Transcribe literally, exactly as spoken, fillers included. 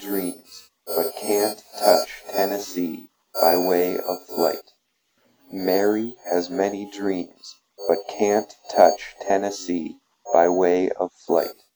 dreams, but can't touch Tennessee by way of flight. Mary has many dreams, but can't touch Tennessee by way of flight.